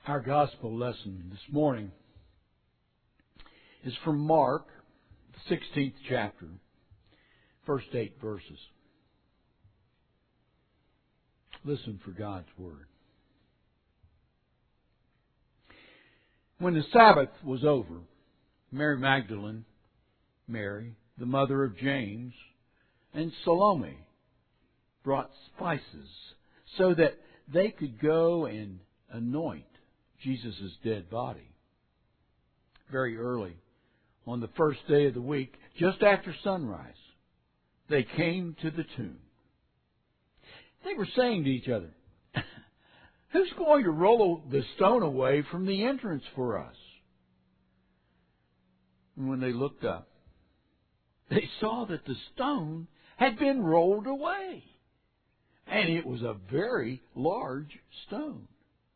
Our gospel lesson this morning is from Mark, the 16th chapter, first 8 verses. Listen for God's word. When the Sabbath was over, Mary Magdalene, Mary, the mother of James, and Salome brought spices so that they could go and anoint Jesus' dead body. Very early, on the first day of the week, just after sunrise, they came to the tomb. They were saying to each other, "Who's going to roll the stone away from the entrance for us?" And when they looked up, they saw that the stone had been rolled away. And it was a very large stone.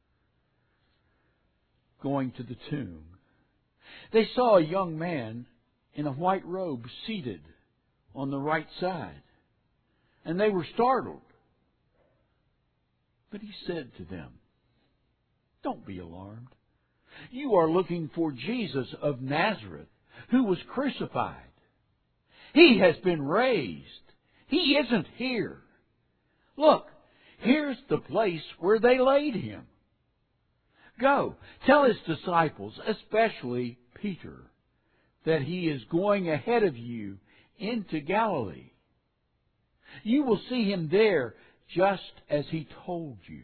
Going to the tomb, they saw a young man in a white robe seated on the right side, and they were startled. But he said to them, "Don't be alarmed. You are looking for Jesus of Nazareth, who was crucified. He has been raised. He isn't here. Look, here's the place where they laid him. Go, tell his disciples, especially Peter, that he is going ahead of you into Galilee. You will see him there just as he told you."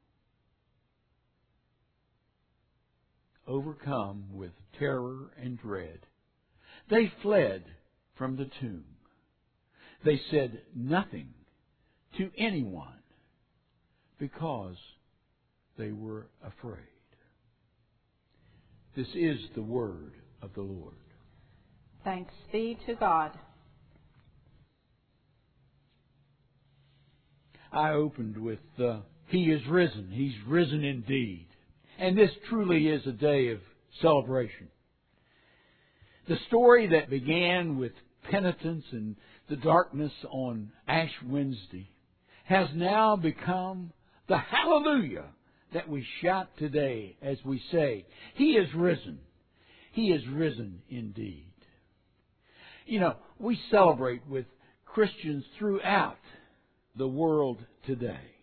Overcome with terror and dread, they fled from the tomb. They said nothing to anyone because they were afraid. This is the word of the Lord. Thanks be to God. I opened with, He is risen. He's risen indeed. And this truly is a day of celebration. The story that began with penitence and the darkness on Ash Wednesday has now become the hallelujah that we shout today as we say, "He is risen. He is risen indeed." You know, we celebrate with Christians throughout the world today.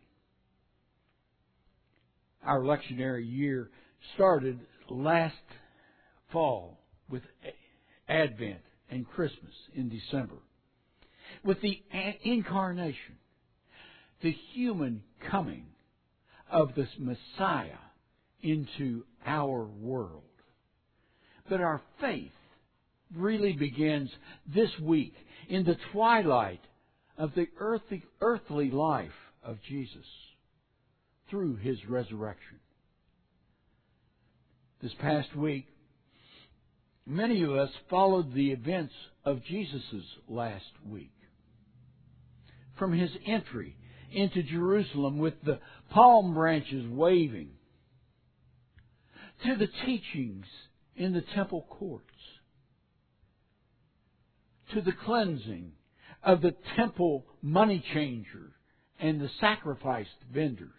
Our lectionary year started last fall with Advent and Christmas in December, with the incarnation, the human coming of this Messiah into our world. But our faith really begins this week in the twilight of the earthly life of Jesus through His resurrection. This past week, many of us followed the events of Jesus' last week. From His entry into Jerusalem with the palm branches waving, to the teachings in the temple courts, to the cleansing of the temple money changer and the sacrifice vendors,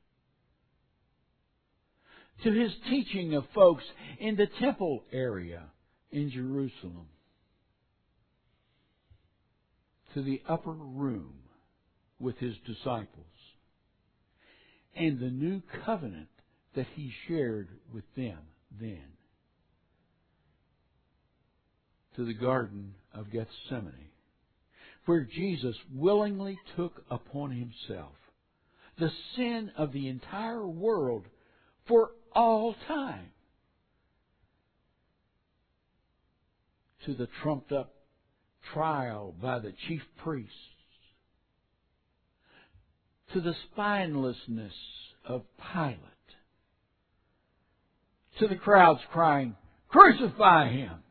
to His teaching of folks in the temple area in Jerusalem, to the upper room with His disciples, and the new covenant that He shared with them then, to the Garden of Gethsemane, where Jesus willingly took upon Himself the sin of the entire world for all time, to the trumped-up trial by the chief priests, to the spinelessness of Pilate, to the crowds crying, "Crucify Him!"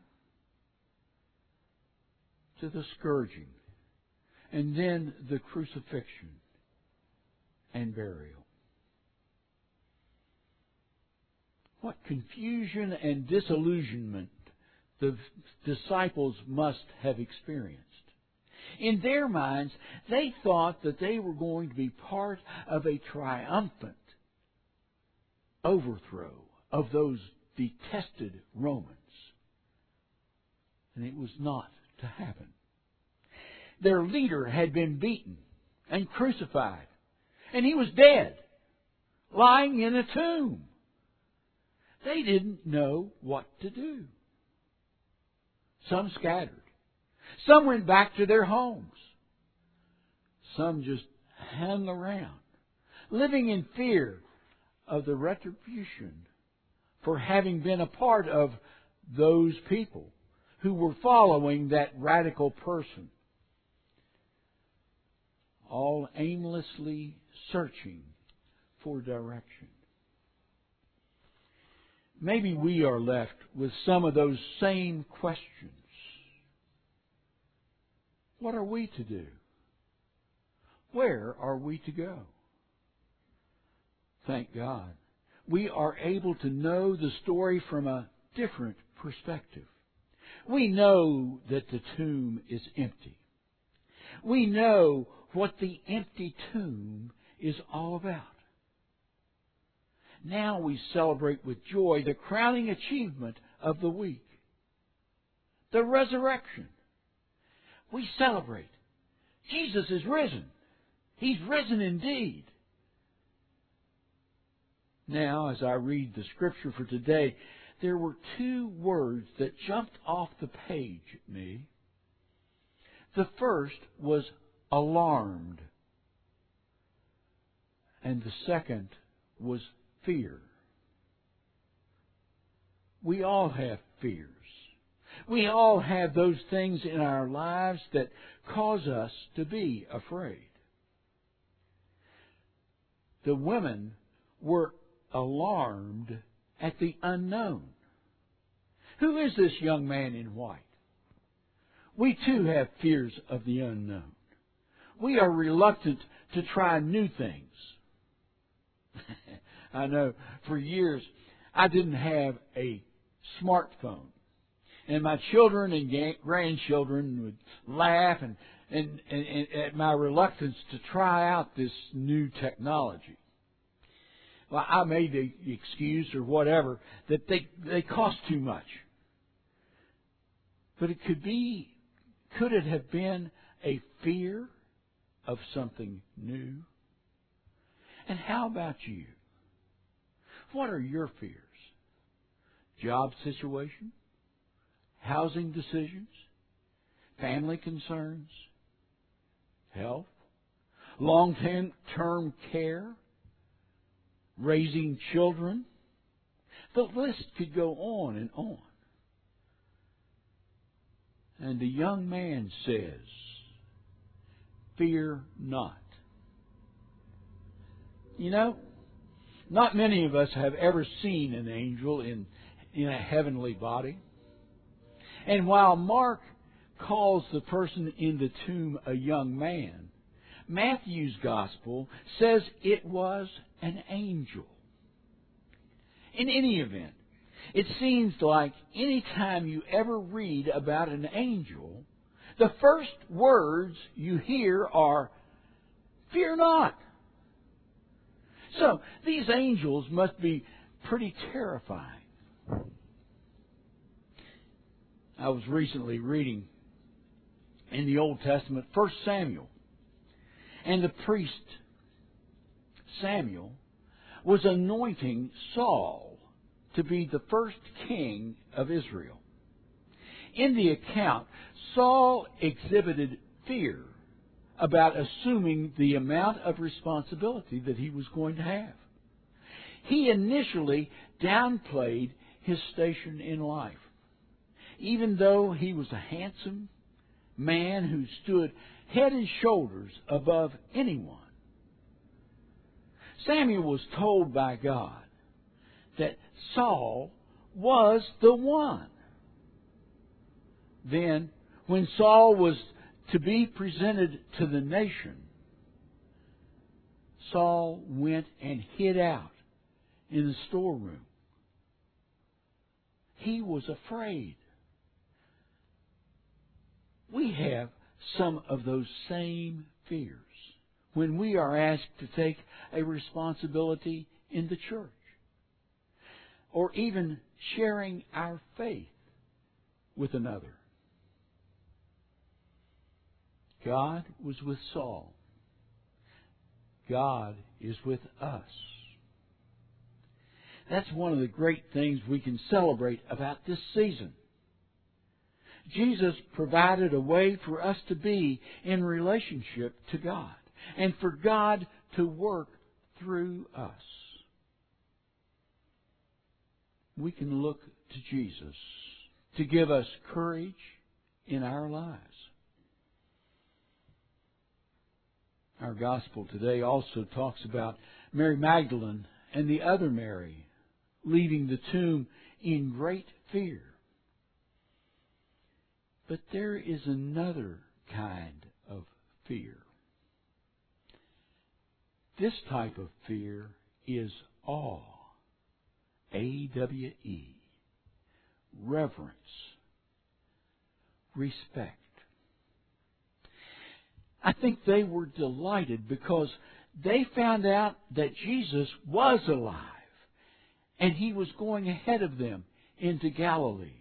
to the scourging, and then the crucifixion and burial. What confusion and disillusionment the disciples must have experienced. In their minds, they thought that they were going to be part of a triumphant overthrow of those detested Romans. And it was not to happen. Their leader had been beaten and crucified, and he was dead, lying in a tomb. They didn't know what to do. Some scattered. Some went back to their homes. Some just hung around, living in fear of the retribution for having been a part of those people who were following that radical person, all aimlessly searching for direction. Maybe we are left with some of those same questions. What are we to do? Where are we to go? Thank God, we are able to know the story from a different perspective. We know that the tomb is empty. We know what the empty tomb is all about. Now we celebrate with joy the crowning achievement of the week, the resurrection. We celebrate. Jesus is risen. He's risen indeed. Now, as I read the scripture for today, there were two words that jumped off the page at me. The first was alarmed, and the second was fear. We all have fears. We all have those things in our lives that cause us to be afraid. The women were alarmed at the unknown. Who is this young man in white? We too have fears of the unknown. We are reluctant to try new things. I know for years I didn't have a smartphone. And my children and grandchildren would laugh and at my reluctance to try out this new technology. Well, I made the excuse or whatever that they cost too much. But could it have been a fear of something new? And how about you? What are your fears? Job situation? Housing decisions? Family concerns? Health? Long-term care? Raising children? The list could go on and on. And the young man says, "Fear not." You know, not many of us have ever seen an angel in a heavenly body. And while Mark calls the person in the tomb a young man, Matthew's gospel says it was an angel. In any event, it seems like any time you ever read about an angel, the first words you hear are, "Fear not." So, these angels must be pretty terrifying. I was recently reading in the Old Testament 1 Samuel. And the priest Samuel was anointing Saul to be the first king of Israel. In the account, Saul exhibited fear about assuming the amount of responsibility that he was going to have. He initially downplayed his station in life, even though he was a handsome man who stood head and shoulders above anyone. Samuel was told by God that Saul was the one. Then, when Saul was to be presented to the nation, Saul went and hid out in the storeroom. He was afraid. We have some of those same fears when we are asked to take a responsibility in the church. or even sharing our faith with another. God was with Saul. God is with us. That's one of the great things we can celebrate about this season. Jesus provided a way for us to be in relationship to God and for God to work through us. We can look to Jesus to give us courage in our lives. Our gospel today also talks about Mary Magdalene and the other Mary leaving the tomb in great fear. But there is another kind of fear. This type of fear is awe. A-W-E. Reverence. Respect. I think they were delighted because they found out that Jesus was alive and He was going ahead of them into Galilee.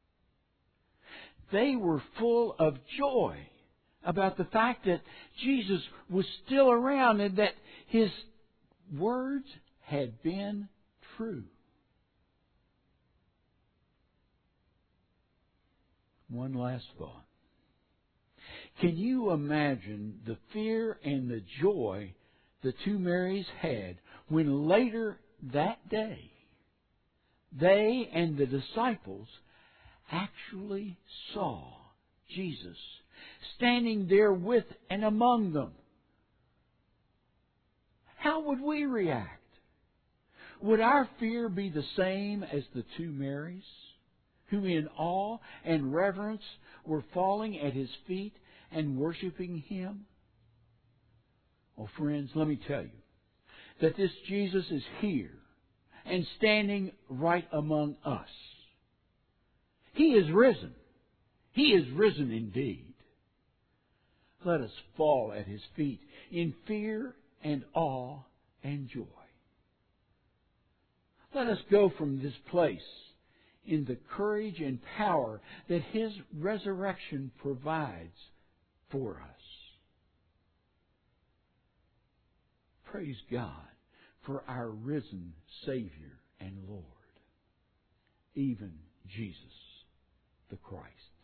They were full of joy about the fact that Jesus was still around and that His words had been true. One last thought. Can you imagine the fear and the joy the two Marys had when later that day they and the disciples actually saw Jesus standing there with and among them? How would we react? Would our fear be the same as the two Marys, who in awe and reverence were falling at His feet and worshiping Him? Oh, friends, let me tell you that this Jesus is here and standing right among us. He is risen. He is risen indeed. Let us fall at His feet in fear and awe and joy. Let us go from this place in the courage and power that His resurrection provides for us. Praise God for our risen Savior and Lord, even Jesus the Christ.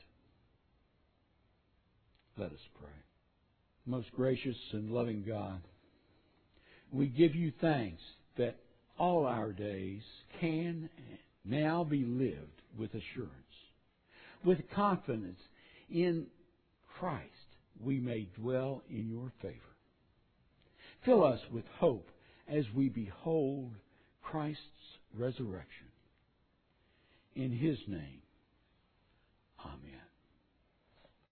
Let us pray. Most gracious and loving God, we give You thanks that all our days can now be lived with assurance, with confidence in Christ. We may dwell in Your favor. Fill us with hope as we behold Christ's resurrection. In His name,